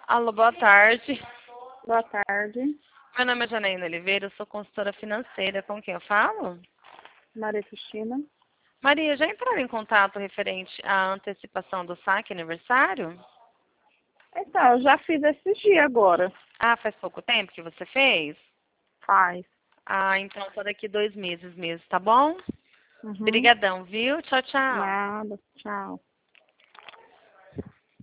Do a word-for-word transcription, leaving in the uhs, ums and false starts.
Alô, boa tarde. Boa tarde, Meu nome é Janaína Oliveira, eu sou consultora financeira. Com quem eu falo? Maria Cristina. Maria, já entraram em contato referente à antecipação do saque aniversário? Então, eu já fiz esses dias agora. Ah, faz pouco tempo que você fez? Faz. Ah, então só daqui dois meses mesmo, tá bom? Uhum. Obrigadão, viu? Tchau, tchau. Nada. Tchau.